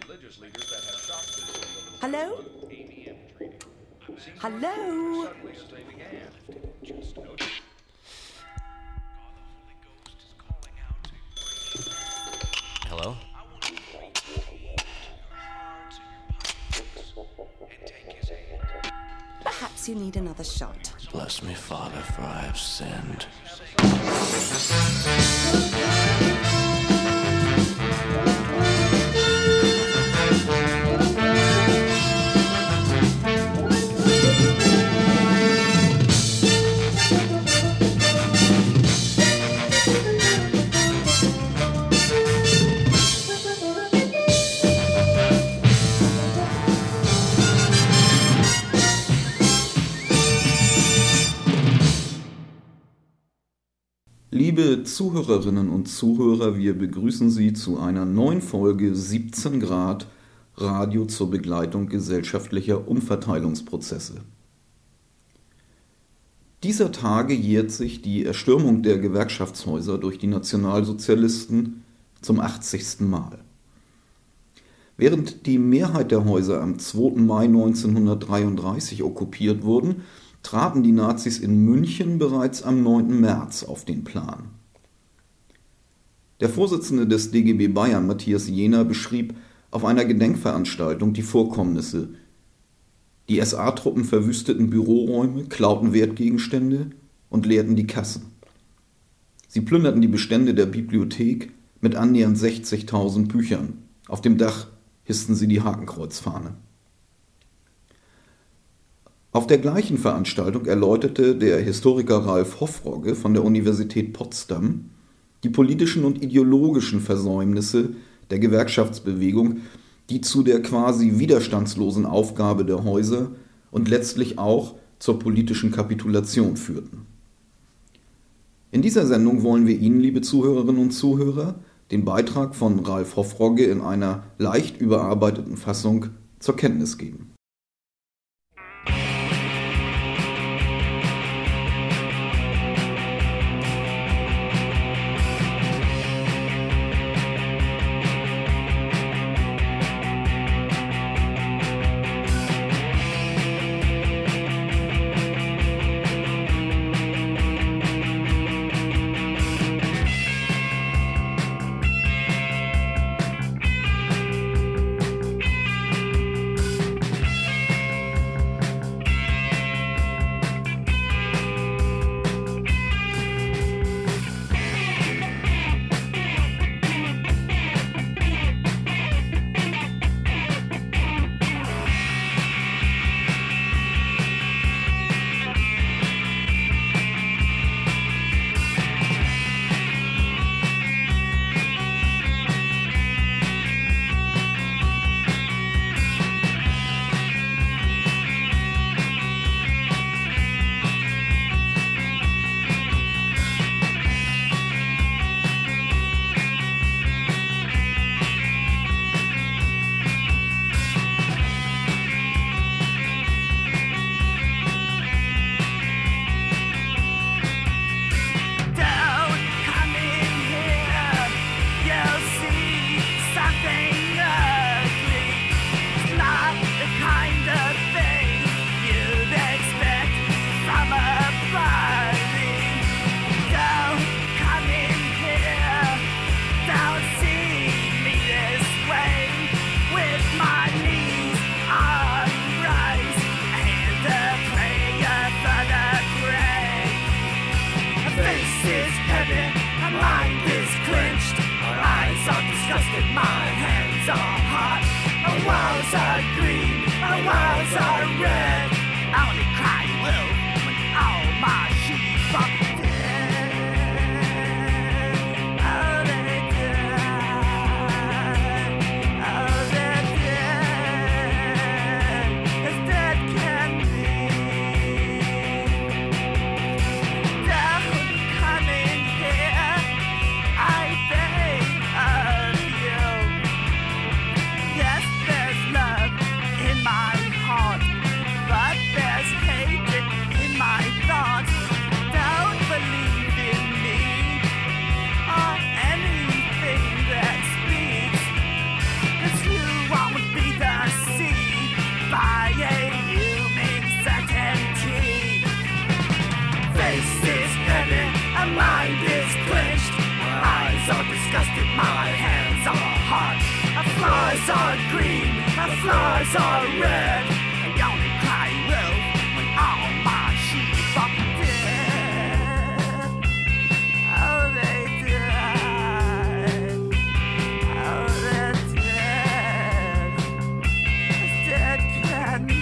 Hello? Hello? Hello? Perhaps you need another shot. Bless me, Father, for I have sinned. Liebe Zuhörerinnen und Zuhörer, wir begrüßen Sie zu einer neuen Folge 17 Grad Radio zur Begleitung gesellschaftlicher Umverteilungsprozesse. Dieser Tage jährt sich die Erstürmung der Gewerkschaftshäuser durch die Nationalsozialisten zum 80. Mal. Während die Mehrheit der Häuser am 2. Mai 1933 okkupiert wurden, traten die Nazis in München bereits am 9. März auf den Plan. Der Vorsitzende des DGB Bayern, Matthias Jehner, beschrieb auf einer Gedenkveranstaltung die Vorkommnisse. Die SA-Truppen verwüsteten Büroräume, klauten Wertgegenstände und leerten die Kassen. Sie plünderten die Bestände der Bibliothek mit annähernd 60.000 Büchern. Auf dem Dach hissten sie die Hakenkreuzfahne. Auf der gleichen Veranstaltung erläuterte der Historiker Ralf Hoffrogge von der Universität Potsdam die politischen und ideologischen Versäumnisse der Gewerkschaftsbewegung, die zu der quasi widerstandslosen Aufgabe der Häuser und letztlich auch zur politischen Kapitulation führten. In dieser Sendung wollen wir Ihnen, liebe Zuhörerinnen und Zuhörer, den Beitrag von Ralf Hoffrogge in einer leicht überarbeiteten Fassung zur Kenntnis geben. But there's hatred in my thoughts. Don't so disgusted, my hands are hot. My flies are green, my flies are red. I only cry wolf when all my sheep are dead. Oh, they died. Oh, they're dead. As dead can be.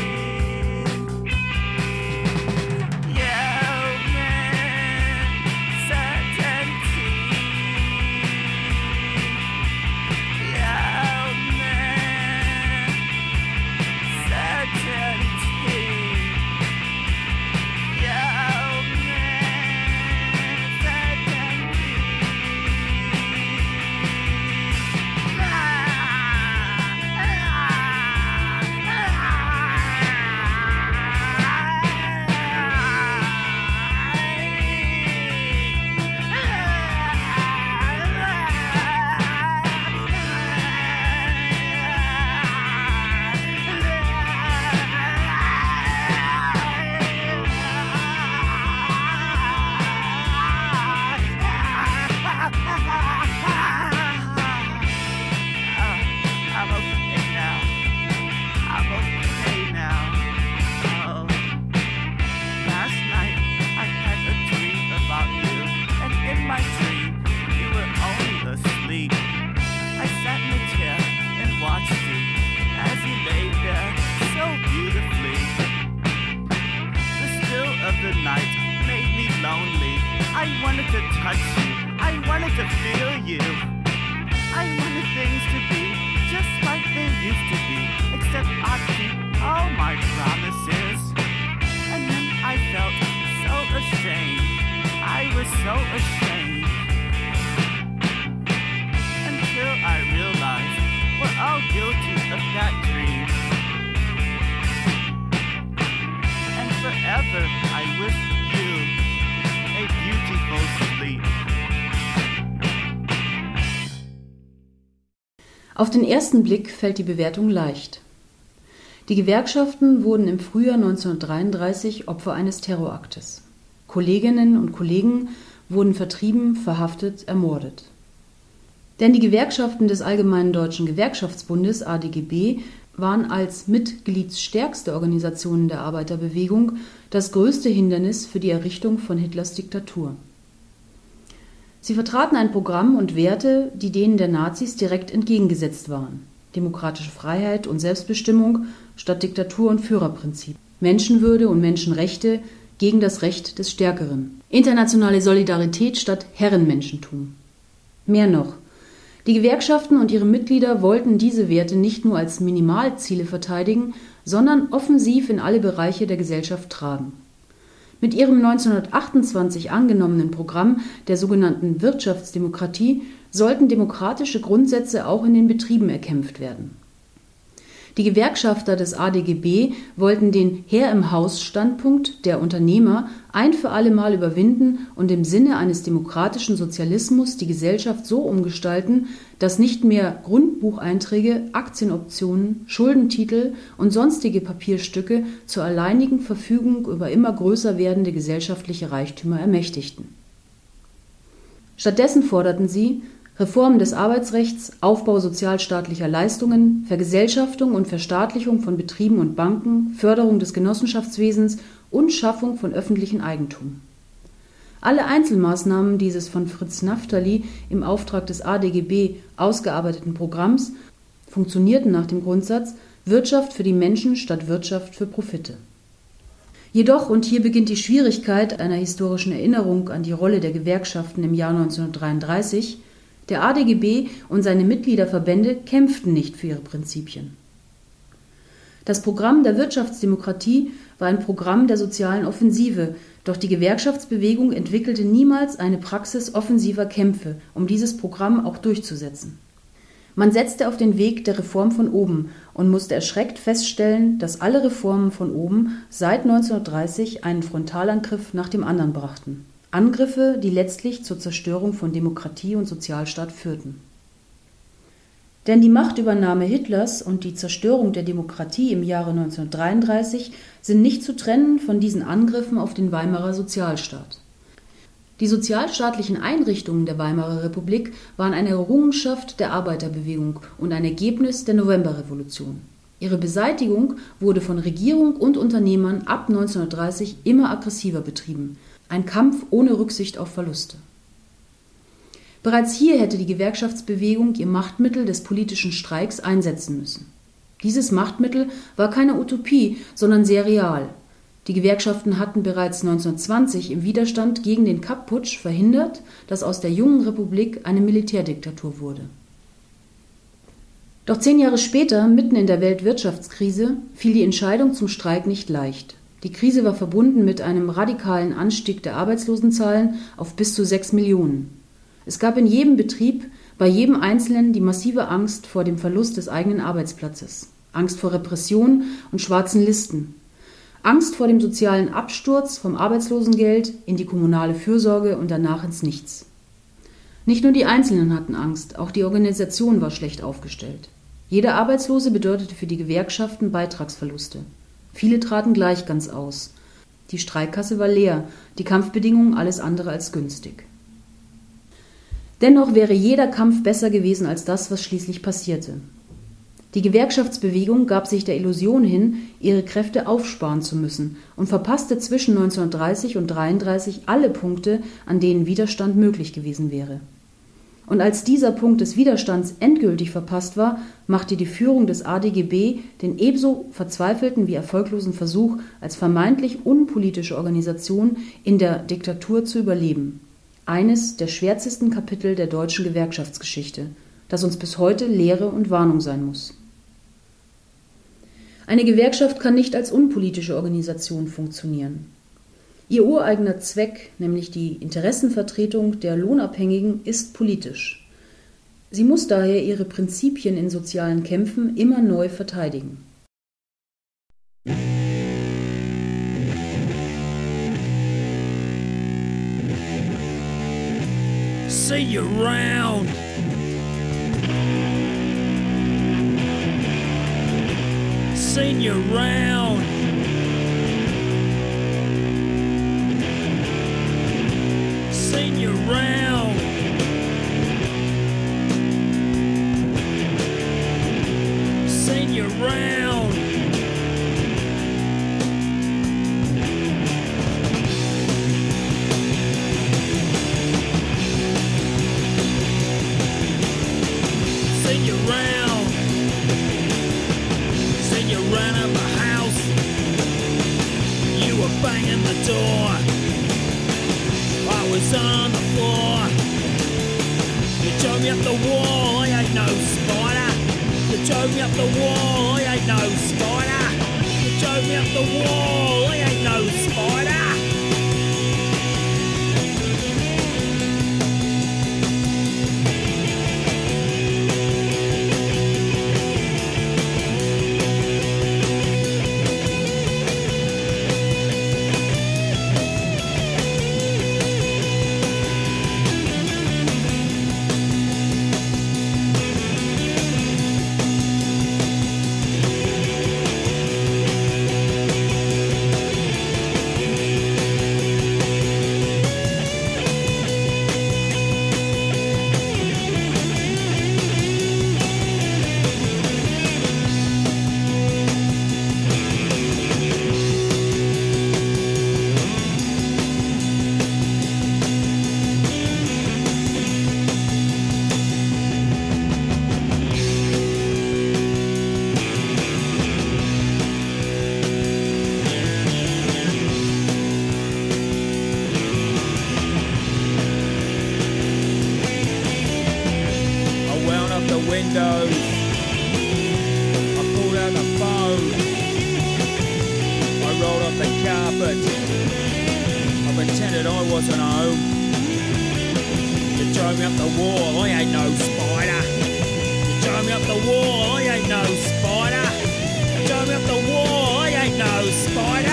Auf den ersten Blick fällt die Bewertung leicht. Die Gewerkschaften wurden im Frühjahr 1933 Opfer eines Terroraktes. Kolleginnen und Kollegen wurden vertrieben, verhaftet, ermordet. Denn die Gewerkschaften des Allgemeinen Deutschen Gewerkschaftsbundes ADGB waren als mitgliedsstärkste Organisationen der Arbeiterbewegung das größte Hindernis für die Errichtung von Hitlers Diktatur. Sie vertraten ein Programm und Werte, die denen der Nazis direkt entgegengesetzt waren: demokratische Freiheit und Selbstbestimmung statt Diktatur und Führerprinzip, Menschenwürde und Menschenrechte gegen das Recht des Stärkeren, internationale Solidarität statt Herrenmenschentum. Mehr noch: Die Gewerkschaften und ihre Mitglieder wollten diese Werte nicht nur als Minimalziele verteidigen, sondern offensiv in alle Bereiche der Gesellschaft tragen. Mit ihrem 1928 angenommenen Programm der sogenannten Wirtschaftsdemokratie sollten demokratische Grundsätze auch in den Betrieben erkämpft werden. Die Gewerkschafter des ADGB wollten den Herr-im-Haus-Standpunkt der Unternehmer ein für alle Mal überwinden und im Sinne eines demokratischen Sozialismus die Gesellschaft so umgestalten, dass nicht mehr Grundbucheinträge, Aktienoptionen, Schuldentitel und sonstige Papierstücke zur alleinigen Verfügung über immer größer werdende gesellschaftliche Reichtümer ermächtigten. Stattdessen forderten sie Reform des Arbeitsrechts, Aufbau sozialstaatlicher Leistungen, Vergesellschaftung und Verstaatlichung von Betrieben und Banken, Förderung des Genossenschaftswesens und Schaffung von öffentlichem Eigentum. Alle Einzelmaßnahmen dieses von Fritz Naftali im Auftrag des ADGB ausgearbeiteten Programms funktionierten nach dem Grundsatz Wirtschaft für die Menschen statt Wirtschaft für Profite. Jedoch, und hier beginnt die Schwierigkeit einer historischen Erinnerung an die Rolle der Gewerkschaften im Jahr 1933, der ADGB und seine Mitgliederverbände kämpften nicht für ihre Prinzipien. Das Programm der Wirtschaftsdemokratie war ein Programm der sozialen Offensive, doch die Gewerkschaftsbewegung entwickelte niemals eine Praxis offensiver Kämpfe, um dieses Programm auch durchzusetzen. Man setzte auf den Weg der Reform von oben und musste erschreckt feststellen, dass alle Reformen von oben seit 1930 einen Frontalangriff nach dem anderen brachten. Angriffe, die letztlich zur Zerstörung von Demokratie und Sozialstaat führten. Denn die Machtübernahme Hitlers und die Zerstörung der Demokratie im Jahre 1933 sind nicht zu trennen von diesen Angriffen auf den Weimarer Sozialstaat. Die sozialstaatlichen Einrichtungen der Weimarer Republik waren eine Errungenschaft der Arbeiterbewegung und ein Ergebnis der Novemberrevolution. Ihre Beseitigung wurde von Regierung und Unternehmern ab 1930 immer aggressiver betrieben. Ein Kampf ohne Rücksicht auf Verluste. Bereits hier hätte die Gewerkschaftsbewegung ihr Machtmittel des politischen Streiks einsetzen müssen. Dieses Machtmittel war keine Utopie, sondern sehr real. Die Gewerkschaften hatten bereits 1920 im Widerstand gegen den Kapp-Putsch verhindert, dass aus der jungen Republik eine Militärdiktatur wurde. Doch 10 Jahre später, mitten in der Weltwirtschaftskrise, fiel die Entscheidung zum Streik nicht leicht. Die Krise war verbunden mit einem radikalen Anstieg der Arbeitslosenzahlen auf bis zu 6 Millionen. Es gab in jedem Betrieb, bei jedem Einzelnen die massive Angst vor dem Verlust des eigenen Arbeitsplatzes, Angst vor Repression und schwarzen Listen, Angst vor dem sozialen Absturz vom Arbeitslosengeld in die kommunale Fürsorge und danach ins Nichts. Nicht nur die Einzelnen hatten Angst, auch die Organisation war schlecht aufgestellt. Jeder Arbeitslose bedeutete für die Gewerkschaften Beitragsverluste. Viele traten gleich ganz aus. Die Streikkasse war leer, die Kampfbedingungen alles andere als günstig. Dennoch wäre jeder Kampf besser gewesen als das, was schließlich passierte. Die Gewerkschaftsbewegung gab sich der Illusion hin, ihre Kräfte aufsparen zu müssen und verpasste zwischen 1930 und 1933 alle Punkte, an denen Widerstand möglich gewesen wäre. Und als dieser Punkt des Widerstands endgültig verpasst war, machte die Führung des ADGB den ebenso verzweifelten wie erfolglosen Versuch, als vermeintlich unpolitische Organisation in der Diktatur zu überleben. Eines der schwärzesten Kapitel der deutschen Gewerkschaftsgeschichte, das uns bis heute Lehre und Warnung sein muss. Eine Gewerkschaft kann nicht als unpolitische Organisation funktionieren. Ihr ureigener Zweck, nämlich die Interessenvertretung der Lohnabhängigen, ist politisch. Sie muss daher ihre Prinzipien in sozialen Kämpfen immer neu verteidigen. See you round. Seen you round. Seen you round. Seen you round. Seen you round. Seen you run up a house. You were banging the door. I was on the floor. You drove me up the wall. I ain't no spider. You drove me up the wall. I ain't no spider. You drove me up the wall. I ain't no spider. Windows. I pulled out the phone. I rolled up the carpet. I pretended I wasn't home. You drove me up the wall. I ain't no spider. You drove me up the wall. I ain't no spider. You drove me up the wall. I ain't no spider.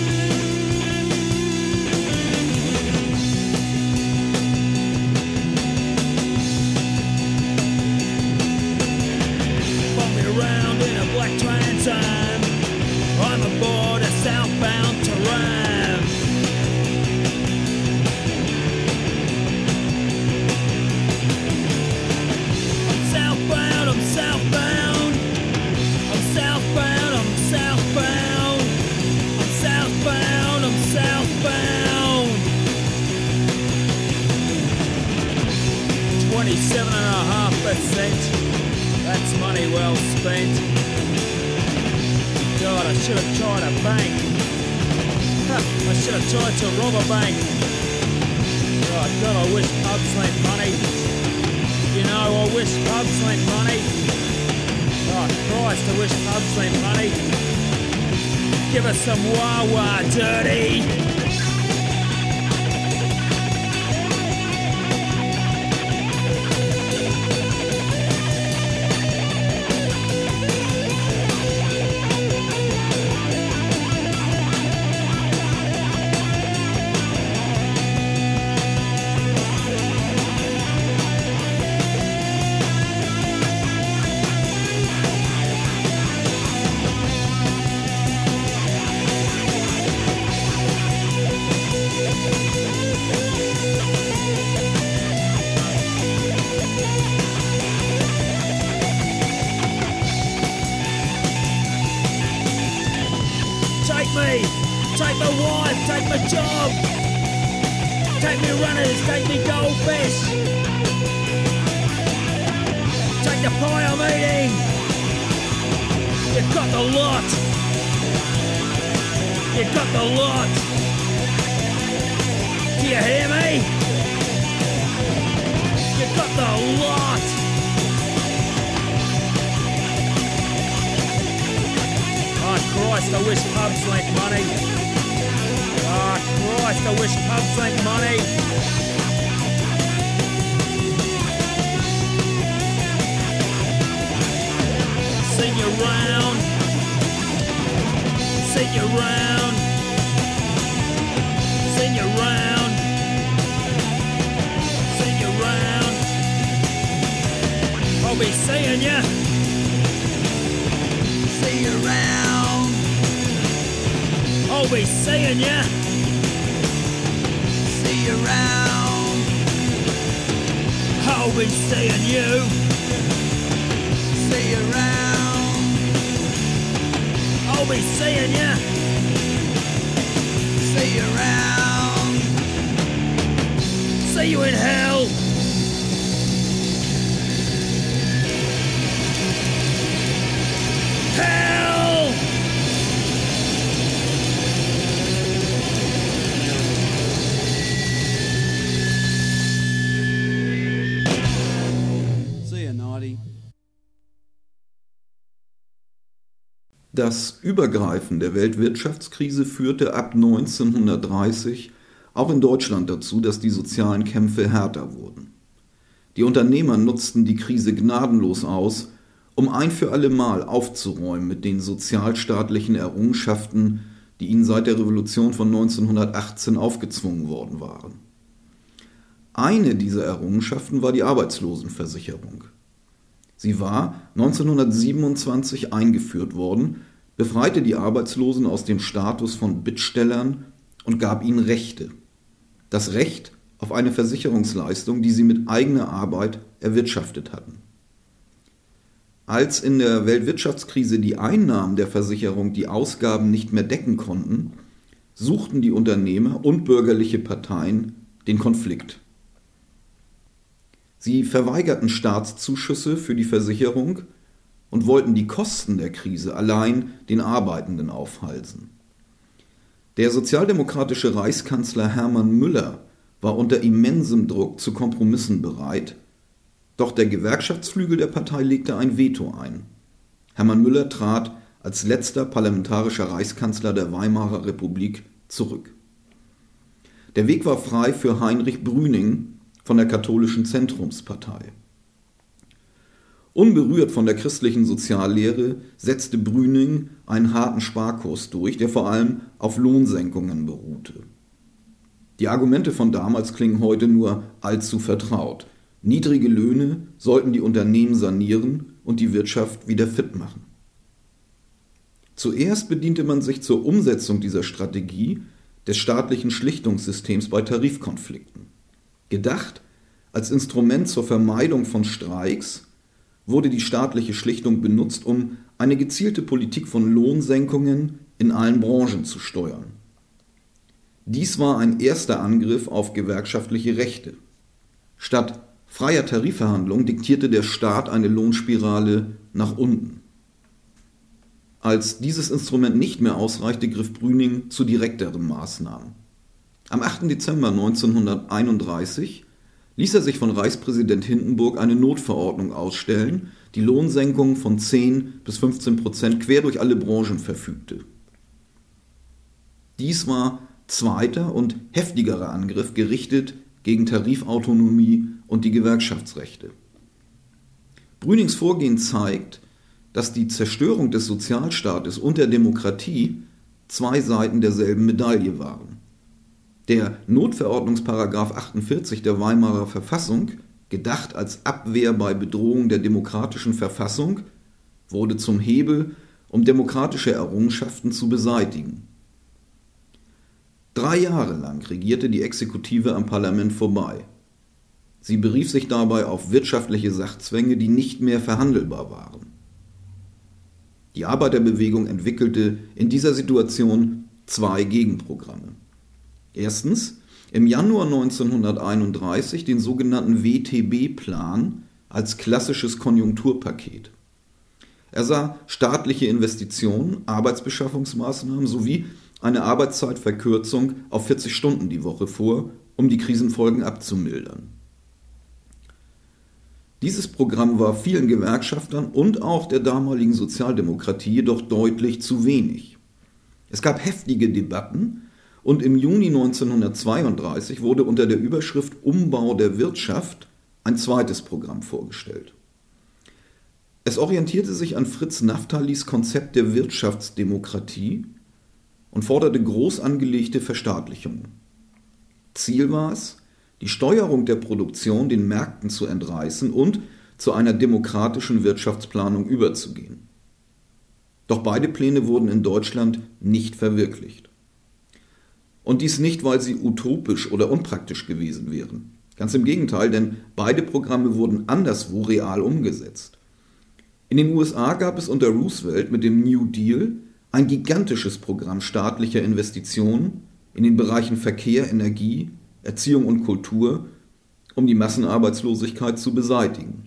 Around in a black Trans Am. I'm aboard a southbound tram. 27.5%. That's money well spent. God, I should have tried a bank. I should have tried to rob a bank. Oh, God, I wish pubs lent money. You know, I wish pubs lent money. Oh, Christ, I wish pubs lent money. Give us some wah-wah dirty. Take my wife, take my job. Take me runners, take me goldfish. Take the pie I'm eating. You've got the lot. You've got the lot. Do you hear me? You've got the lot. Oh Christ, I wish pubs lent money. Oh Christ, I wish pubs lent money. Sing you round. Sing you round. Sing you round. Sing you round. I'll be seeing ya. See you around. I'll be seeing ya. See you around. I'll be seeing you. See you around. I'll be seeing ya. See you around. See you in hell. Hell! See ya, Naughty. Das Übergreifen der Weltwirtschaftskrise führte ab 1930 auch in Deutschland dazu, dass die sozialen Kämpfe härter wurden. Die Unternehmer nutzten die Krise gnadenlos aus, um ein für alle Mal aufzuräumen mit den sozialstaatlichen Errungenschaften, die ihnen seit der Revolution von 1918 aufgezwungen worden waren. Eine dieser Errungenschaften war die Arbeitslosenversicherung. Sie war 1927 eingeführt worden, befreite die Arbeitslosen aus dem Status von Bittstellern und gab ihnen Rechte. Das Recht auf eine Versicherungsleistung, die sie mit eigener Arbeit erwirtschaftet hatten. Als in der Weltwirtschaftskrise die Einnahmen der Versicherung die Ausgaben nicht mehr decken konnten, suchten die Unternehmer und bürgerliche Parteien den Konflikt. Sie verweigerten Staatszuschüsse für die Versicherung und wollten die Kosten der Krise allein den Arbeitenden aufhalsen. Der sozialdemokratische Reichskanzler Hermann Müller war unter immensem Druck zu Kompromissen bereit, doch der Gewerkschaftsflügel der Partei legte ein Veto ein. Hermann Müller trat als letzter parlamentarischer Reichskanzler der Weimarer Republik zurück. Der Weg war frei für Heinrich Brüning von der katholischen Zentrumspartei. Unberührt von der christlichen Soziallehre setzte Brüning einen harten Sparkurs durch, der vor allem auf Lohnsenkungen beruhte. Die Argumente von damals klingen heute nur allzu vertraut. Niedrige Löhne sollten die Unternehmen sanieren und die Wirtschaft wieder fit machen. Zuerst bediente man sich zur Umsetzung dieser Strategie des staatlichen Schlichtungssystems bei Tarifkonflikten. Gedacht als Instrument zur Vermeidung von Streiks wurde die staatliche Schlichtung benutzt, um eine gezielte Politik von Lohnsenkungen in allen Branchen zu steuern. Dies war ein erster Angriff auf gewerkschaftliche Rechte. Statt freier Tarifverhandlungen diktierte der Staat eine Lohnspirale nach unten. Als dieses Instrument nicht mehr ausreichte, griff Brüning zu direkteren Maßnahmen. Am 8. Dezember 1931 ließ er sich von Reichspräsident Hindenburg eine Notverordnung ausstellen, die Lohnsenkungen von 10 bis 15% quer durch alle Branchen verfügte. Dies war zweiter und heftigerer Angriff gerichtet gegen Tarifautonomie und die Gewerkschaftsrechte. Brünings Vorgehen zeigt, dass die Zerstörung des Sozialstaates und der Demokratie zwei Seiten derselben Medaille waren. Der Notverordnungsparagraph 48 der Weimarer Verfassung, gedacht als Abwehr bei Bedrohung der demokratischen Verfassung, wurde zum Hebel, um demokratische Errungenschaften zu beseitigen. 3 Jahre lang regierte die Exekutive am Parlament vorbei. Sie berief sich dabei auf wirtschaftliche Sachzwänge, die nicht mehr verhandelbar waren. Die Arbeiterbewegung entwickelte in dieser Situation 2 Gegenprogramme. Erstens, im Januar 1931 den sogenannten WTB-Plan als klassisches Konjunkturpaket. Er sah staatliche Investitionen, Arbeitsbeschaffungsmaßnahmen sowie eine Arbeitszeitverkürzung auf 40 Stunden die Woche vor, um die Krisenfolgen abzumildern. Dieses Programm war vielen Gewerkschaftern und auch der damaligen Sozialdemokratie jedoch deutlich zu wenig. Es gab heftige Debatten und im Juni 1932 wurde unter der Überschrift Umbau der Wirtschaft ein zweites Programm vorgestellt. Es orientierte sich an Fritz Naftalis Konzept der Wirtschaftsdemokratie und forderte groß angelegte Verstaatlichungen. Ziel war es, die Steuerung der Produktion den Märkten zu entreißen und zu einer demokratischen Wirtschaftsplanung überzugehen. Doch beide Pläne wurden in Deutschland nicht verwirklicht. Und dies nicht, weil sie utopisch oder unpraktisch gewesen wären. Ganz im Gegenteil, denn beide Programme wurden anderswo real umgesetzt. In den USA gab es unter Roosevelt mit dem New Deal ein gigantisches Programm staatlicher Investitionen in den Bereichen Verkehr, Energie, Erziehung und Kultur, um die Massenarbeitslosigkeit zu beseitigen.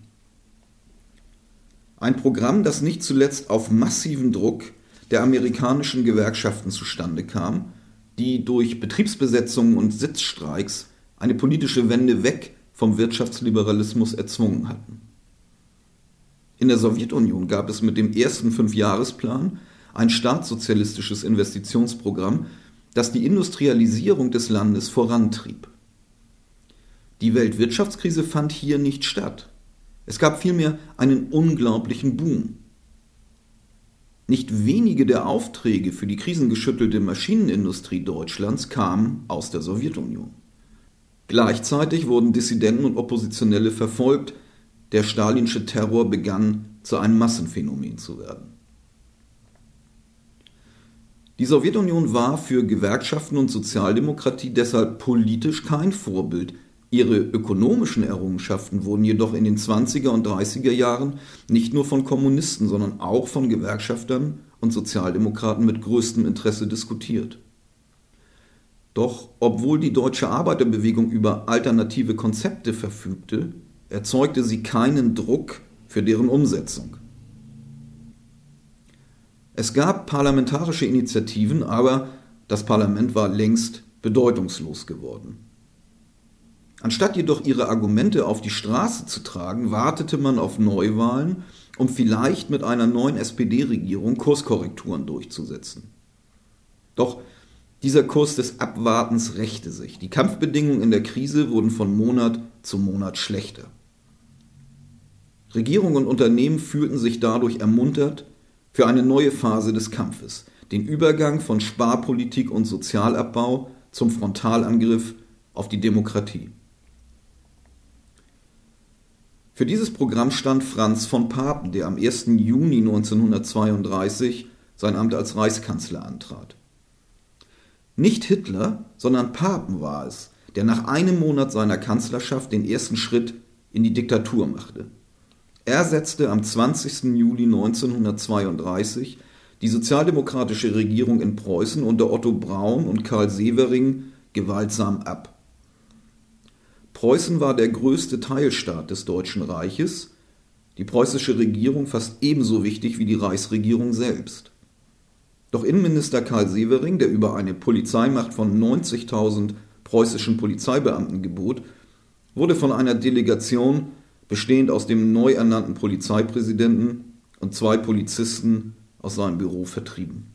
Ein Programm, das nicht zuletzt auf massiven Druck der amerikanischen Gewerkschaften zustande kam, die durch Betriebsbesetzungen und Sitzstreiks eine politische Wende weg vom Wirtschaftsliberalismus erzwungen hatten. In der Sowjetunion gab es mit dem ersten 5-Jahresplan ein staatssozialistisches Investitionsprogramm, das die Industrialisierung des Landes vorantrieb. Die Weltwirtschaftskrise fand hier nicht statt. Es gab vielmehr einen unglaublichen Boom. Nicht wenige der Aufträge für die krisengeschüttelte Maschinenindustrie Deutschlands kamen aus der Sowjetunion. Gleichzeitig wurden Dissidenten und Oppositionelle verfolgt, der stalinische Terror begann zu einem Massenphänomen zu werden. Die Sowjetunion war für Gewerkschaften und Sozialdemokratie deshalb politisch kein Vorbild. Ihre ökonomischen Errungenschaften wurden jedoch in den 20er und 30er Jahren nicht nur von Kommunisten, sondern auch von Gewerkschaftern und Sozialdemokraten mit größtem Interesse diskutiert. Doch obwohl die deutsche Arbeiterbewegung über alternative Konzepte verfügte, erzeugte sie keinen Druck für deren Umsetzung. Es gab parlamentarische Initiativen, aber das Parlament war längst bedeutungslos geworden. Anstatt jedoch ihre Argumente auf die Straße zu tragen, wartete man auf Neuwahlen, um vielleicht mit einer neuen SPD-Regierung Kurskorrekturen durchzusetzen. Doch dieser Kurs des Abwartens rächte sich. Die Kampfbedingungen in der Krise wurden von Monat zu Monat schlechter. Regierung und Unternehmen fühlten sich dadurch ermuntert für eine neue Phase des Kampfes, den Übergang von Sparpolitik und Sozialabbau zum Frontalangriff auf die Demokratie. Für dieses Programm stand Franz von Papen, der am 1. Juni 1932 sein Amt als Reichskanzler antrat. Nicht Hitler, sondern Papen war es, der nach einem Monat seiner Kanzlerschaft den ersten Schritt in die Diktatur machte. Er setzte am 20. Juli 1932 die sozialdemokratische Regierung in Preußen unter Otto Braun und Karl Severing gewaltsam ab. Preußen war der größte Teilstaat des Deutschen Reiches, die preußische Regierung fast ebenso wichtig wie die Reichsregierung selbst. Doch Innenminister Karl Severing, der über eine Polizeimacht von 90.000 preußischen Polizeibeamten gebot, wurde von einer Delegation bestehend aus dem neu ernannten Polizeipräsidenten und 2 Polizisten aus seinem Büro vertrieben.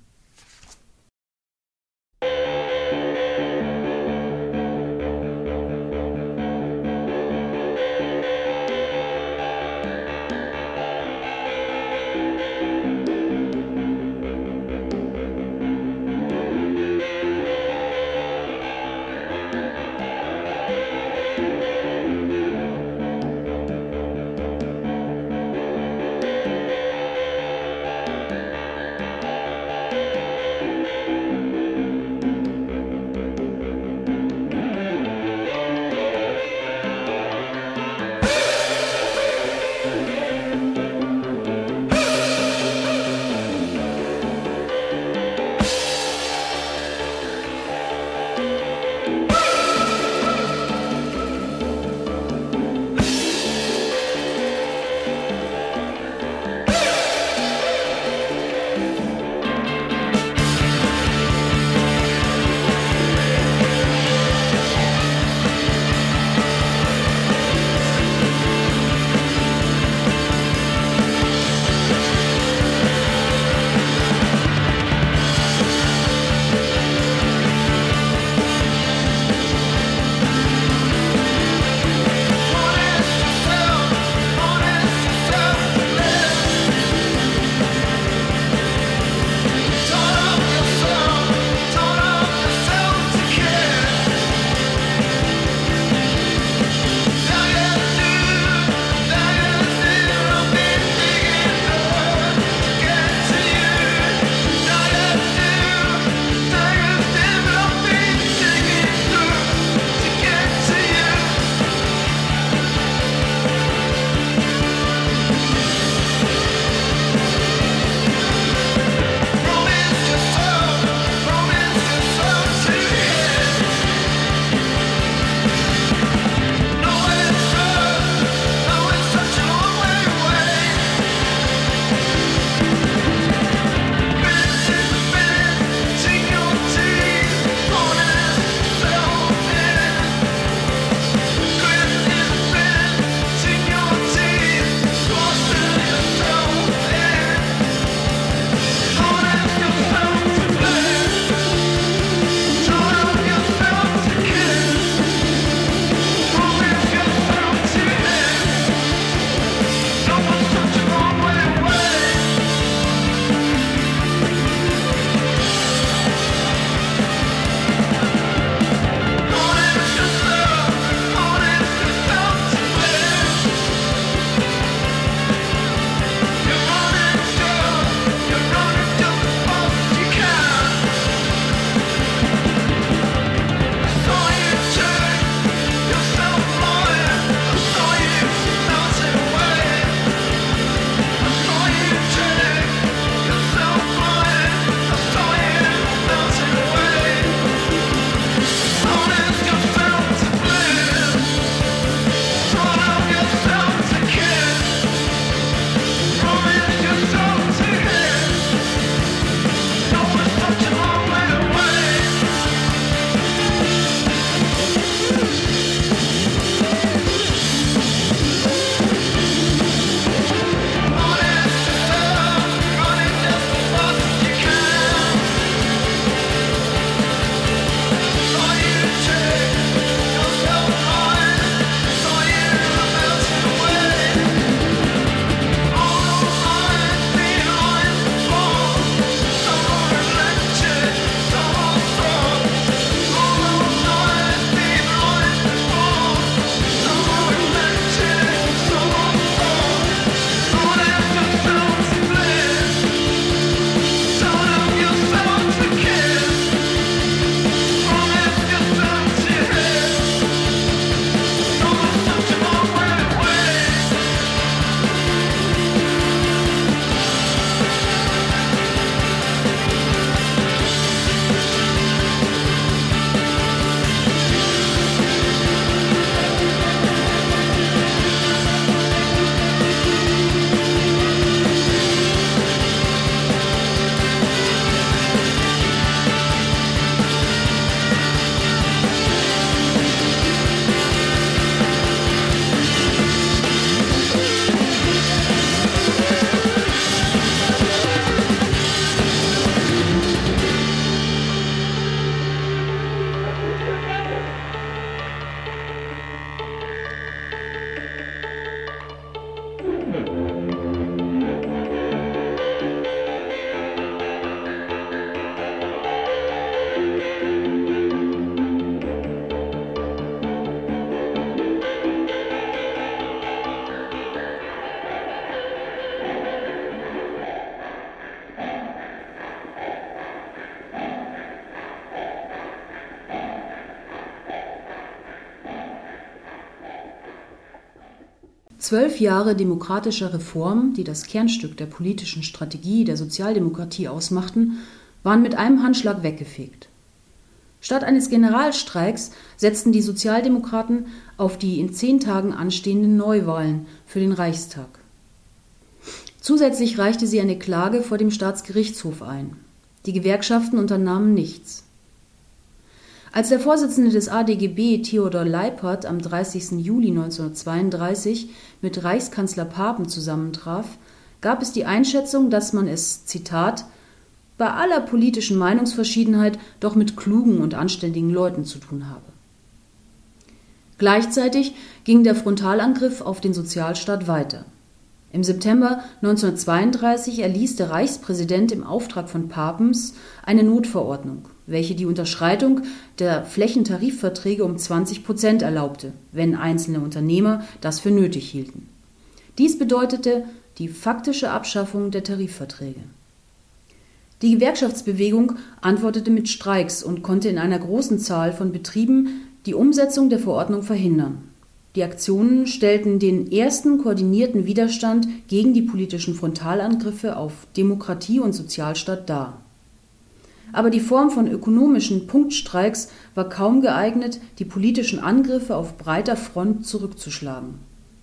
12 Jahre demokratischer Reform, die das Kernstück der politischen Strategie der Sozialdemokratie ausmachten, waren mit einem Handschlag weggefegt. Statt eines Generalstreiks setzten die Sozialdemokraten auf die in 10 Tagen anstehenden Neuwahlen für den Reichstag. Zusätzlich reichte sie eine Klage vor dem Staatsgerichtshof ein. Die Gewerkschaften unternahmen nichts. Als der Vorsitzende des ADGB, Theodor Leipert, am 30. Juli 1932 mit Reichskanzler Papen zusammentraf, gab es die Einschätzung, dass man es, Zitat, bei aller politischen Meinungsverschiedenheit doch mit klugen und anständigen Leuten zu tun habe. Gleichzeitig ging der Frontalangriff auf den Sozialstaat weiter. Im September 1932 erließ der Reichspräsident im Auftrag von Papens eine Notverordnung, welche die Unterschreitung der Flächentarifverträge um 20% erlaubte, wenn einzelne Unternehmer das für nötig hielten. Dies bedeutete die faktische Abschaffung der Tarifverträge. Die Gewerkschaftsbewegung antwortete mit Streiks und konnte in einer großen Zahl von Betrieben die Umsetzung der Verordnung verhindern. Die Aktionen stellten den ersten koordinierten Widerstand gegen die politischen Frontalangriffe auf Demokratie und Sozialstaat dar. Aber die Form von ökonomischen Punktstreiks war kaum geeignet, die politischen Angriffe auf breiter Front zurückzuschlagen.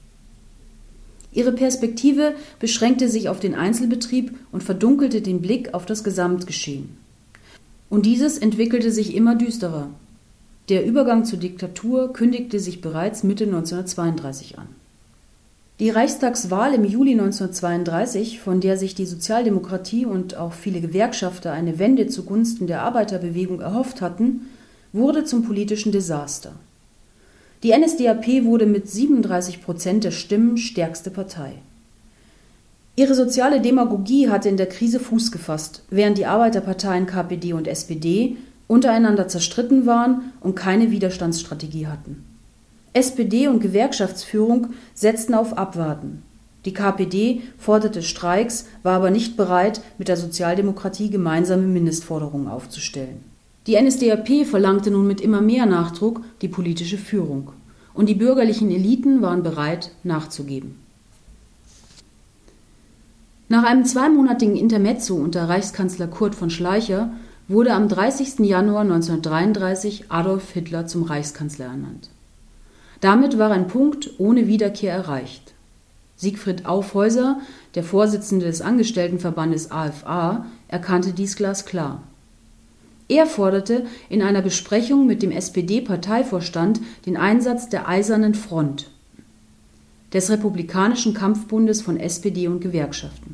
Ihre Perspektive beschränkte sich auf den Einzelbetrieb und verdunkelte den Blick auf das Gesamtgeschehen. Und dieses entwickelte sich immer düsterer. Der Übergang zur Diktatur kündigte sich bereits Mitte 1932 an. Die Reichstagswahl im Juli 1932, von der sich die Sozialdemokratie und auch viele Gewerkschafter eine Wende zugunsten der Arbeiterbewegung erhofft hatten, wurde zum politischen Desaster. Die NSDAP wurde mit 37% der Stimmen stärkste Partei. Ihre soziale Demagogie hatte in der Krise Fuß gefasst, während die Arbeiterparteien KPD und SPD untereinander zerstritten waren und keine Widerstandsstrategie hatten. SPD und Gewerkschaftsführung setzten auf Abwarten. Die KPD forderte Streiks, war aber nicht bereit, mit der Sozialdemokratie gemeinsame Mindestforderungen aufzustellen. Die NSDAP verlangte nun mit immer mehr Nachdruck die politische Führung. Und die bürgerlichen Eliten waren bereit, nachzugeben. Nach einem 2-monatigen Intermezzo unter Reichskanzler Kurt von Schleicher wurde am 30. Januar 1933 Adolf Hitler zum Reichskanzler ernannt. Damit war ein Punkt ohne Wiederkehr erreicht. Siegfried Aufhäuser, der Vorsitzende des Angestelltenverbandes AFA, erkannte dies glasklar. Er forderte in einer Besprechung mit dem SPD-Parteivorstand den Einsatz der Eisernen Front, des republikanischen Kampfbundes von SPD und Gewerkschaften.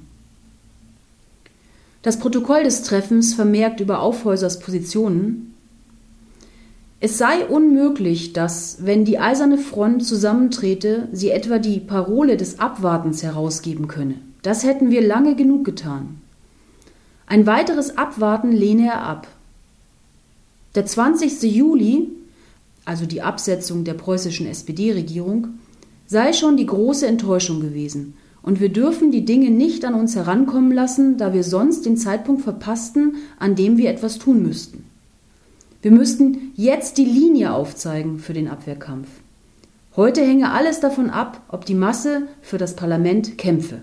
Das Protokoll des Treffens vermerkt über Aufhäusers Positionen: Es sei unmöglich, dass, wenn die Eiserne Front zusammentrete, sie etwa die Parole des Abwartens herausgeben könne. Das hätten wir lange genug getan. Ein weiteres Abwarten lehne er ab. Der 20. Juli, also die Absetzung der preußischen SPD-Regierung, sei schon die große Enttäuschung gewesen. Und wir dürfen die Dinge nicht an uns herankommen lassen, da wir sonst den Zeitpunkt verpassten, an dem wir etwas tun müssten. Wir müssten jetzt die Linie aufzeigen für den Abwehrkampf. Heute hänge alles davon ab, ob die Masse für das Parlament kämpfe.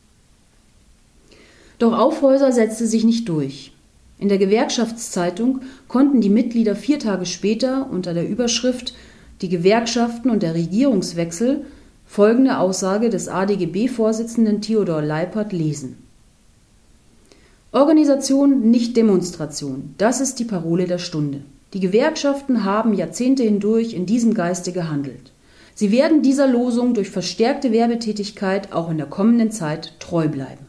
Doch Aufhäuser setzte sich nicht durch. In der Gewerkschaftszeitung konnten die Mitglieder 4 Tage später unter der Überschrift »Die Gewerkschaften und der Regierungswechsel« folgende Aussage des ADGB-Vorsitzenden Theodor Leipert lesen: Organisation, nicht Demonstration, das ist die Parole der Stunde. Die Gewerkschaften haben Jahrzehnte hindurch in diesem Geiste gehandelt. Sie werden dieser Losung durch verstärkte Werbetätigkeit auch in der kommenden Zeit treu bleiben.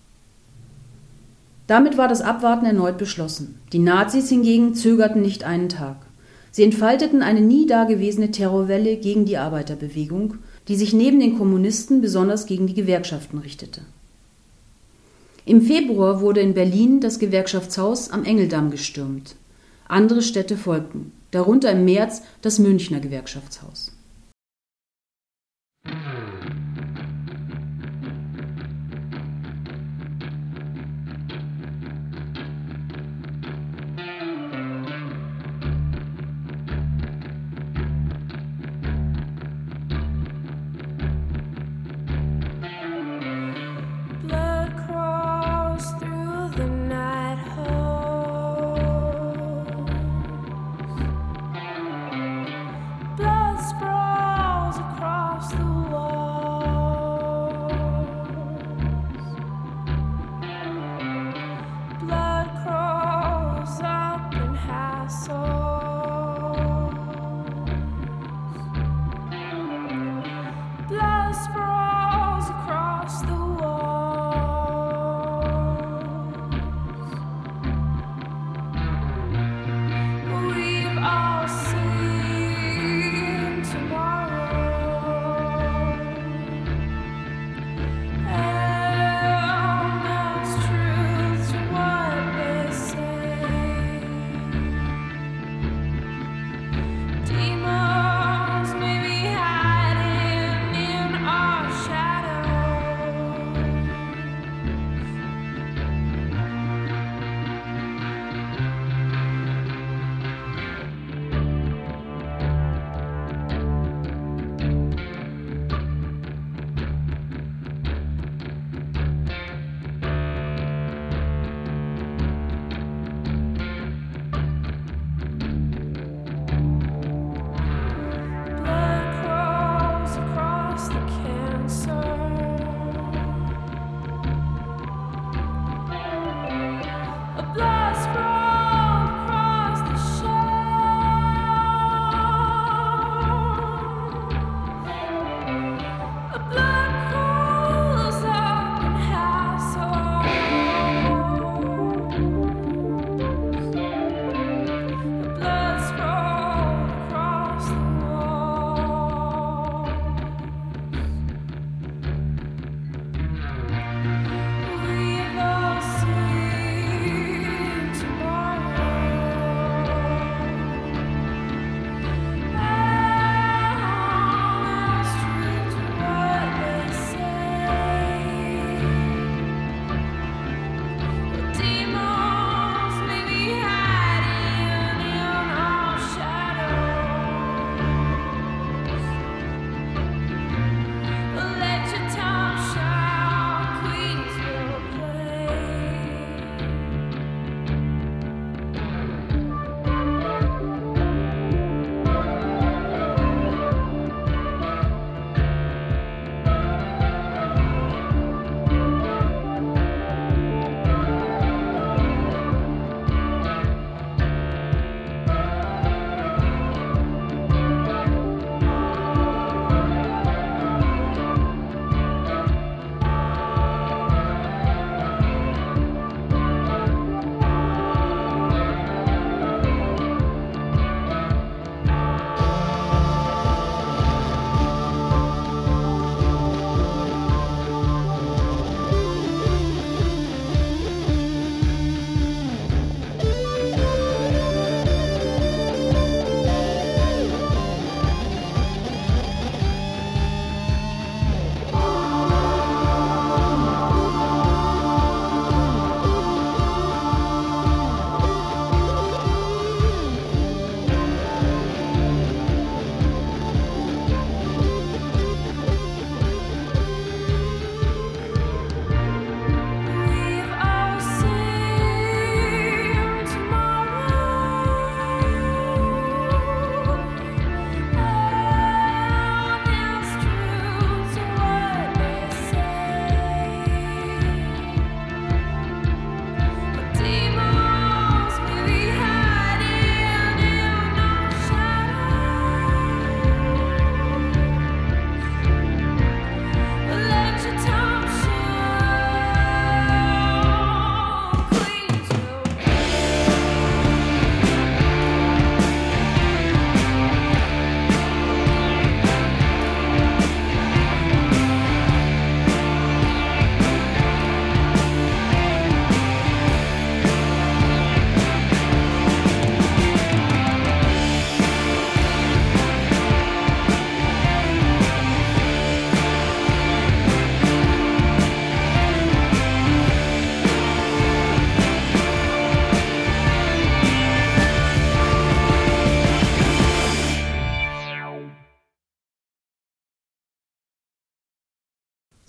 Damit war das Abwarten erneut beschlossen. Die Nazis hingegen zögerten nicht einen Tag. Sie entfalteten eine nie dagewesene Terrorwelle gegen die Arbeiterbewegung, die sich neben den Kommunisten besonders gegen die Gewerkschaften richtete. Im Februar wurde in Berlin das Gewerkschaftshaus am Engeldamm gestürmt. Andere Städte folgten, darunter im März das Münchner Gewerkschaftshaus.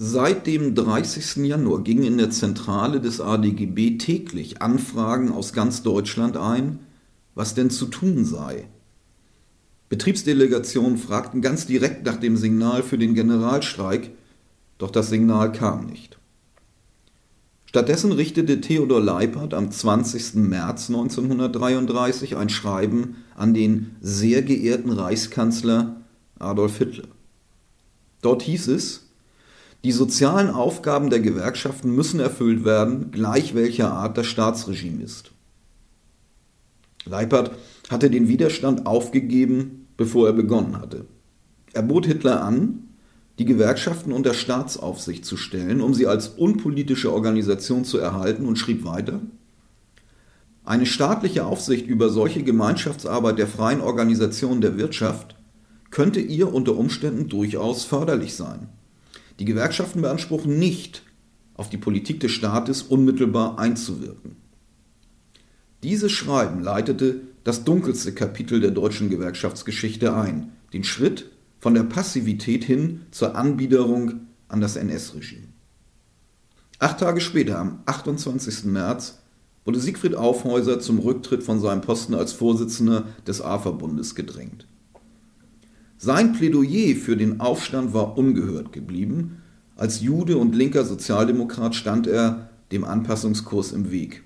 Seit dem 30. Januar gingen in der Zentrale des ADGB täglich Anfragen aus ganz Deutschland ein, was denn zu tun sei. Betriebsdelegationen fragten ganz direkt nach dem Signal für den Generalstreik, doch das Signal kam nicht. Stattdessen richtete Theodor Leipert am 20. März 1933 ein Schreiben an den sehr geehrten Reichskanzler Adolf Hitler. Dort hieß es: Die sozialen Aufgaben der Gewerkschaften müssen erfüllt werden, gleich welcher Art das Staatsregime ist. Leipert hatte den Widerstand aufgegeben, bevor er begonnen hatte. Er bot Hitler an, die Gewerkschaften unter Staatsaufsicht zu stellen, um sie als unpolitische Organisation zu erhalten, und schrieb weiter: Eine staatliche Aufsicht über solche Gemeinschaftsarbeit der freien Organisation der Wirtschaft könnte ihr unter Umständen durchaus förderlich sein. Die Gewerkschaften beanspruchen nicht, auf die Politik des Staates unmittelbar einzuwirken. Dieses Schreiben leitete das dunkelste Kapitel der deutschen Gewerkschaftsgeschichte ein, den Schritt von der Passivität hin zur Anbiederung an das NS-Regime. 8 Tage später, am 28. März, wurde Siegfried Aufhäuser zum Rücktritt von seinem Posten als Vorsitzender des A-Verbundes gedrängt. Sein Plädoyer für den Aufstand war ungehört geblieben. Als Jude und linker Sozialdemokrat stand er dem Anpassungskurs im Weg.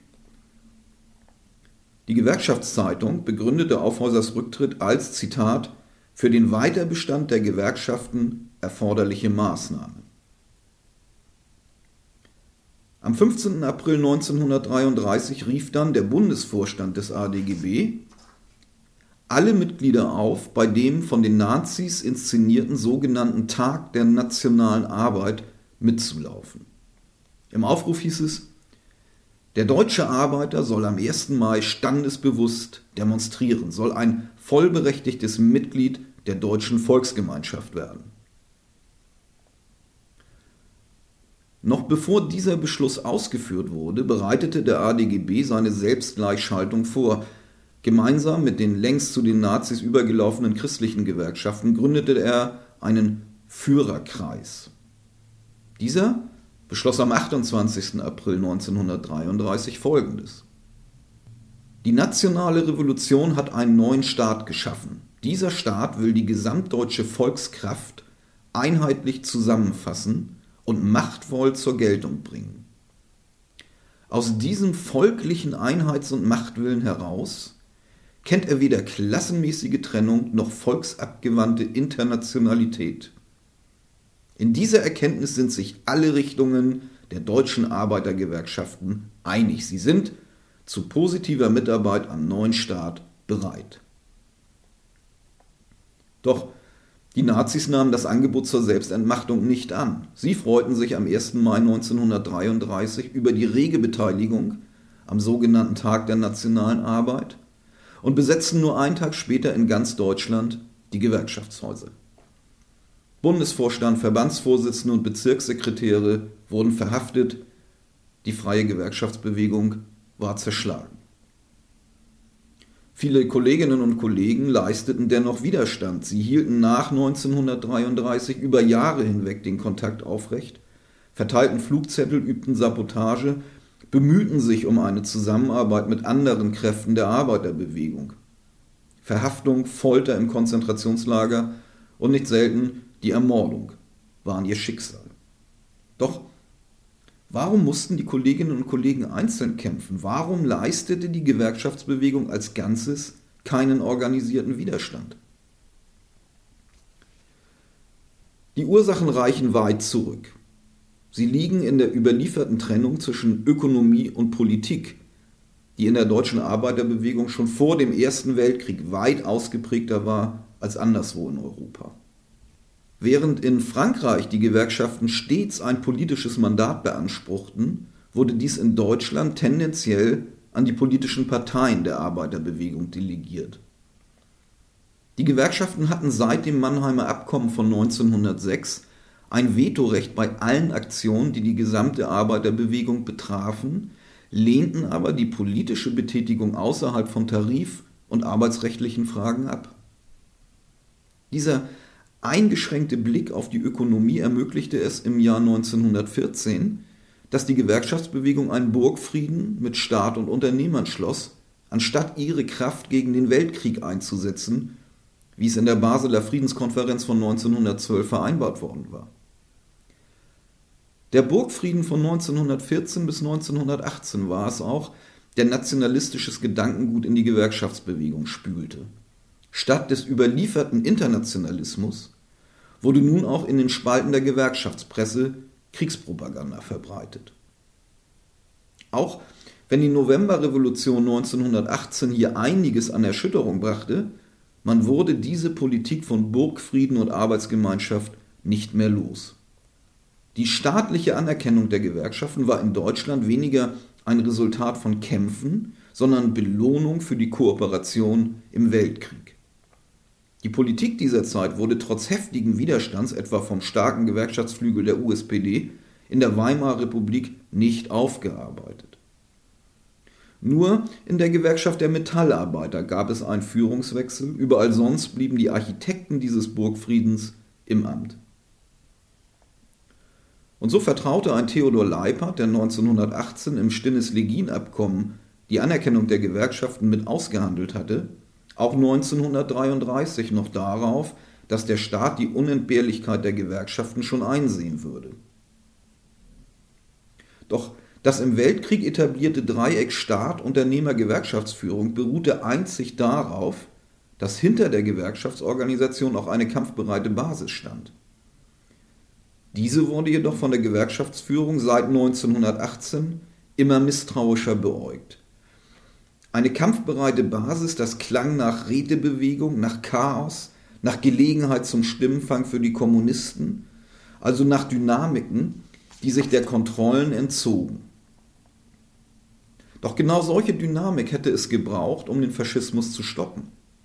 Die Gewerkschaftszeitung begründete Aufhäusers Rücktritt als, Zitat, für den Weiterbestand der Gewerkschaften erforderliche Maßnahme. Am 15. April 1933 rief dann der Bundesvorstand des ADGB alle Mitglieder auf, bei dem von den Nazis inszenierten sogenannten Tag der nationalen Arbeit mitzulaufen. Im Aufruf hieß es: Der deutsche Arbeiter soll am 1. Mai standesbewusst demonstrieren, soll ein vollberechtigtes Mitglied der deutschen Volksgemeinschaft werden. Noch bevor dieser Beschluss ausgeführt wurde, bereitete der ADGB seine Selbstgleichschaltung vor. Gemeinsam mit den längst zu den Nazis übergelaufenen christlichen Gewerkschaften gründete er einen Führerkreis. Dieser beschloss am 28. April 1933 Folgendes: Die nationale Revolution hat einen neuen Staat geschaffen. Dieser Staat will die gesamtdeutsche Volkskraft einheitlich zusammenfassen und machtvoll zur Geltung bringen. Aus diesem folglichen Einheits- und Machtwillen heraus kennt er weder klassenmäßige Trennung noch volksabgewandte Internationalität. In dieser Erkenntnis sind sich alle Richtungen der deutschen Arbeitergewerkschaften einig. Sie sind zu positiver Mitarbeit am neuen Staat bereit. Doch die Nazis nahmen das Angebot zur Selbstentmachtung nicht an. Sie freuten sich am 1. Mai 1933 über die rege Beteiligung am sogenannten Tag der nationalen Arbeit und besetzten nur einen Tag später in ganz Deutschland die Gewerkschaftshäuser. Bundesvorstand, Verbandsvorsitzende und Bezirkssekretäre wurden verhaftet, die freie Gewerkschaftsbewegung war zerschlagen. Viele Kolleginnen und Kollegen leisteten dennoch Widerstand. Sie hielten nach 1933 über Jahre hinweg den Kontakt aufrecht, verteilten Flugzettel, übten Sabotage, bemühten sich um eine Zusammenarbeit mit anderen Kräften der Arbeiterbewegung. Verhaftung, Folter im Konzentrationslager und nicht selten die Ermordung waren ihr Schicksal. Doch warum mussten die Kolleginnen und Kollegen einzeln kämpfen? Warum leistete die Gewerkschaftsbewegung als Ganzes keinen organisierten Widerstand? Die Ursachen reichen weit zurück. Sie liegen in der überlieferten Trennung zwischen Ökonomie und Politik, die in der deutschen Arbeiterbewegung schon vor dem Ersten Weltkrieg weit ausgeprägter war als anderswo in Europa. Während in Frankreich die Gewerkschaften stets ein politisches Mandat beanspruchten, wurde dies in Deutschland tendenziell an die politischen Parteien der Arbeiterbewegung delegiert. Die Gewerkschaften hatten seit dem Mannheimer Abkommen von 1906 ein Vetorecht bei allen Aktionen, die die gesamte Arbeiterbewegung betrafen, lehnten aber die politische Betätigung außerhalb von Tarif- und arbeitsrechtlichen Fragen ab. Dieser eingeschränkte Blick auf die Ökonomie ermöglichte es im Jahr 1914, dass die Gewerkschaftsbewegung einen Burgfrieden mit Staat und Unternehmern schloss, anstatt ihre Kraft gegen den Weltkrieg einzusetzen, wie es in der Basler Friedenskonferenz von 1912 vereinbart worden war. Der Burgfrieden von 1914 bis 1918 war es auch, der nationalistisches Gedankengut in die Gewerkschaftsbewegung spülte. Statt des überlieferten Internationalismus wurde nun auch in den Spalten der Gewerkschaftspresse Kriegspropaganda verbreitet. Auch wenn die Novemberrevolution 1918 hier einiges an Erschütterung brachte, man wurde diese Politik von Burgfrieden und Arbeitsgemeinschaft nicht mehr los. Die staatliche Anerkennung der Gewerkschaften war in Deutschland weniger ein Resultat von Kämpfen, sondern Belohnung für die Kooperation im Weltkrieg. Die Politik dieser Zeit wurde trotz heftigen Widerstands, etwa vom starken Gewerkschaftsflügel der USPD, in der Weimarer Republik nicht aufgearbeitet. Nur in der Gewerkschaft der Metallarbeiter gab es einen Führungswechsel, überall sonst blieben die Architekten dieses Burgfriedens im Amt. Und so vertraute ein Theodor Leipert, der 1918 im Stinnes-Legin-Abkommen die Anerkennung der Gewerkschaften mit ausgehandelt hatte, auch 1933 noch darauf, dass der Staat die Unentbehrlichkeit der Gewerkschaften schon einsehen würde. Doch das im Weltkrieg etablierte Dreieck Staat, Unternehmer, Gewerkschaftsführung beruhte einzig darauf, dass hinter der Gewerkschaftsorganisation auch eine kampfbereite Basis stand. Diese wurde jedoch von der Gewerkschaftsführung seit 1918 immer misstrauischer beäugt. Eine kampfbereite Basis, das klang nach Rätebewegung, nach Chaos, nach Gelegenheit zum Stimmenfang für die Kommunisten, also nach Dynamiken, die sich der Kontrollen entzogen. Doch genau solche Dynamik hätte es gebraucht, um den Faschismus zu stoppen.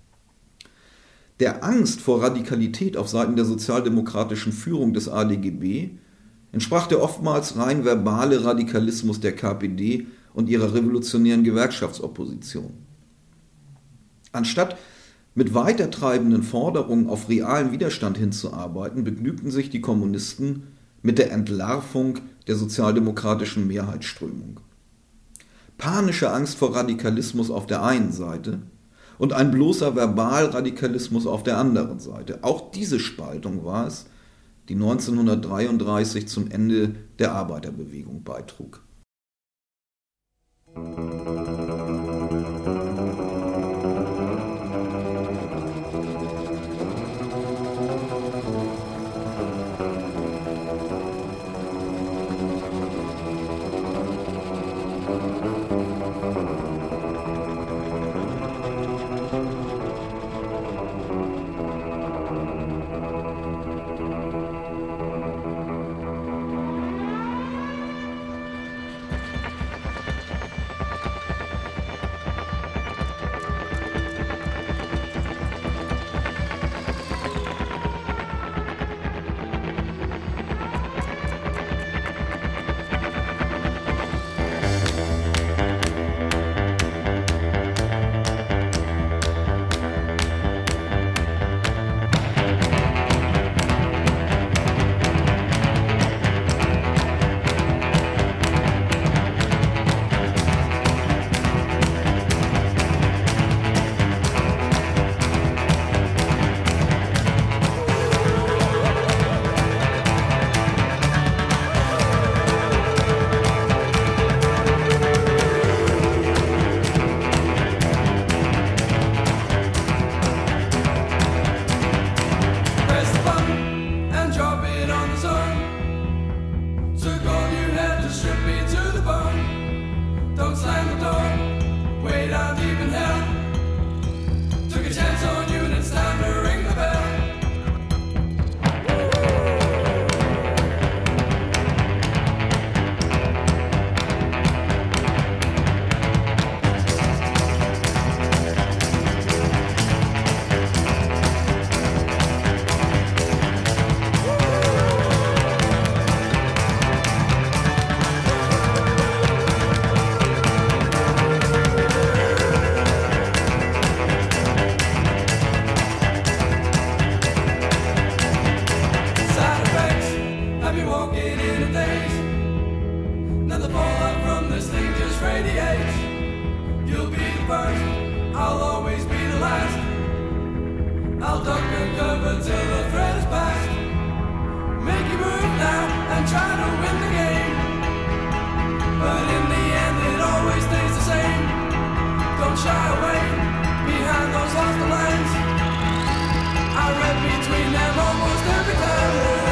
Der Angst vor Radikalität auf Seiten der sozialdemokratischen Führung des ADGB entsprach der oftmals rein verbale Radikalismus der KPD und ihrer revolutionären Gewerkschaftsopposition. Anstatt mit weitertreibenden Forderungen auf realen Widerstand hinzuarbeiten, begnügten sich die Kommunisten mit der Entlarvung der sozialdemokratischen Mehrheitsströmung. Panische Angst vor Radikalismus auf der einen Seite und ein bloßer Verbalradikalismus auf der anderen Seite. Auch diese Spaltung war es, die 1933 zum Ende der Arbeiterbewegung beitrug. over till the threat is past. Make your move now and try to win the game. But in the end it always stays the same. Don't shy away behind those hostile lines. I read between them almost every time.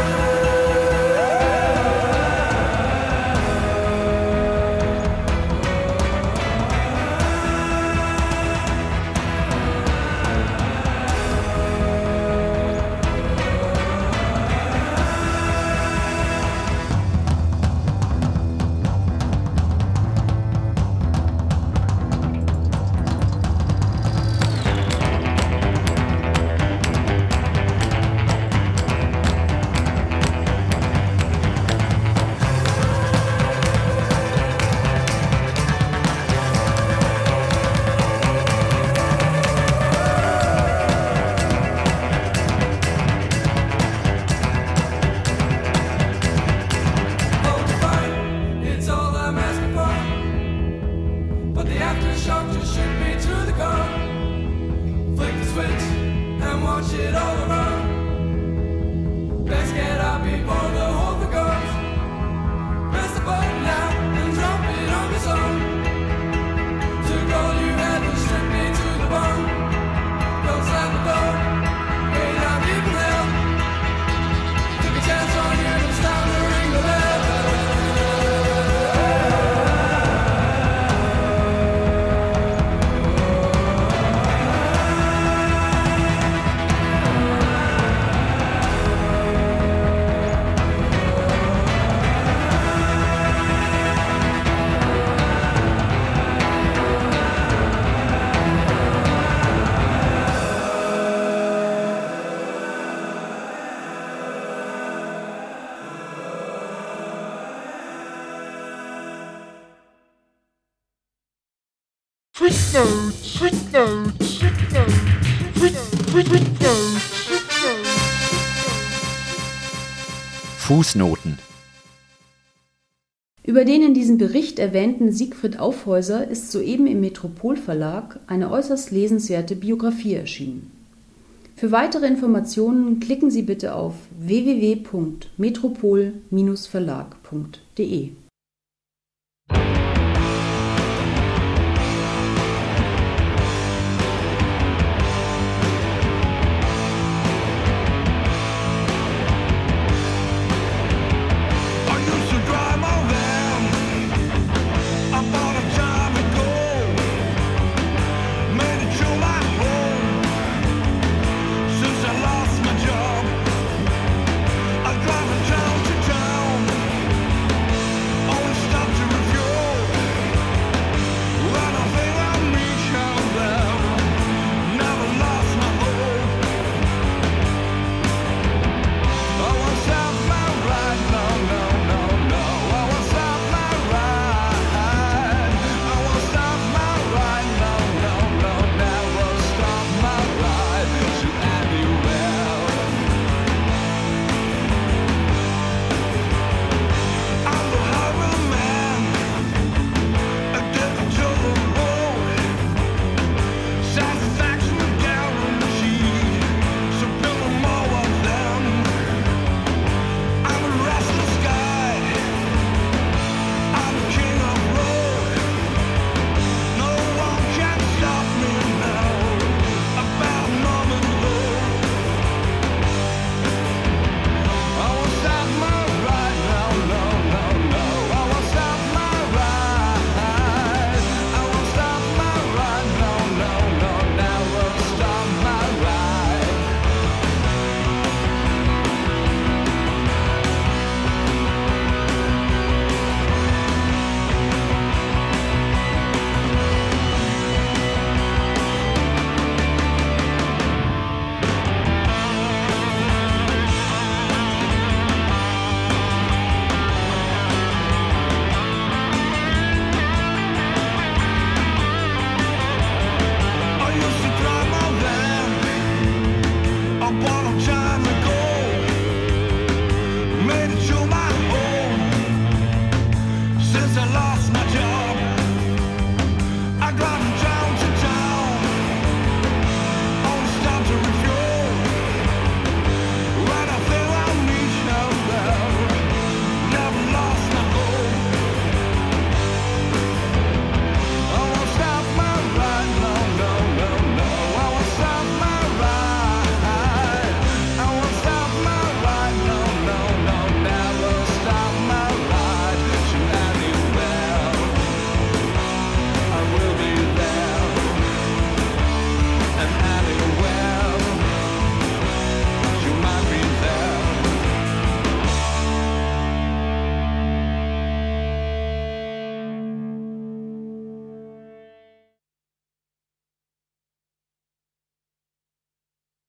Fußnoten. Über den in diesem Bericht erwähnten Siegfried Aufhäuser ist soeben im Metropol Verlag eine äußerst lesenswerte Biografie erschienen. Für weitere Informationen klicken Sie bitte auf www.metropol-verlag.de. I drive town to town.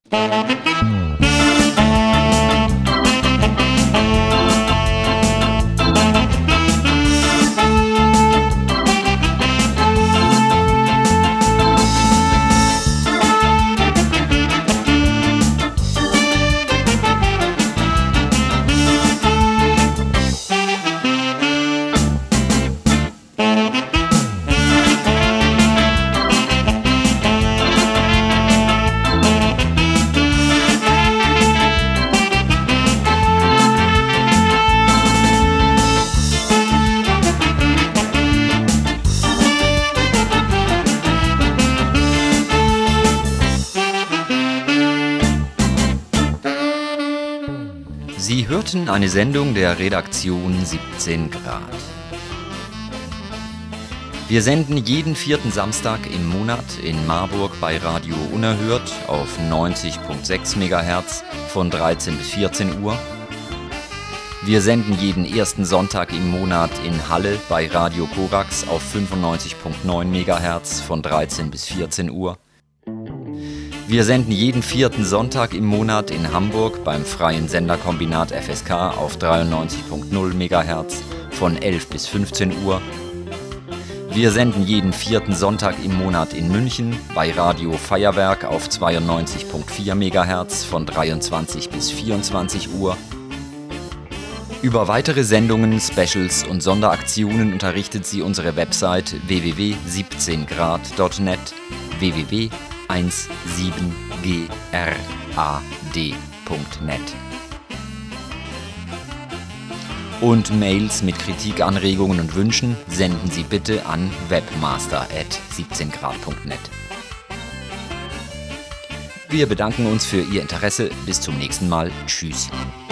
Sie hörten eine Sendung der Redaktion 17 Grad. Wir senden jeden 4. Samstag im Monat in Marburg bei Radio Unerhört auf 90.6 MHz von 13 bis 14 Uhr. Wir senden jeden 1. Sonntag im Monat in Halle bei Radio Korax auf 95.9 MHz von 13 bis 14 Uhr. Wir senden jeden 4. Sonntag im Monat in Hamburg beim Freien Senderkombinat FSK auf 93.0 MHz von 11 bis 15 Uhr. Wir senden jeden 4. Sonntag im Monat in München bei Radio Feuerwerk auf 92.4 MHz von 23 bis 24 Uhr. Über weitere Sendungen, Specials und Sonderaktionen unterrichtet Sie unsere Website www.17grad.net, www.17grad.net. Und Mails mit Kritik, Anregungen und Wünschen senden Sie bitte an webmaster@17grad.net. Wir bedanken uns für Ihr Interesse. Bis zum nächsten Mal. Tschüss.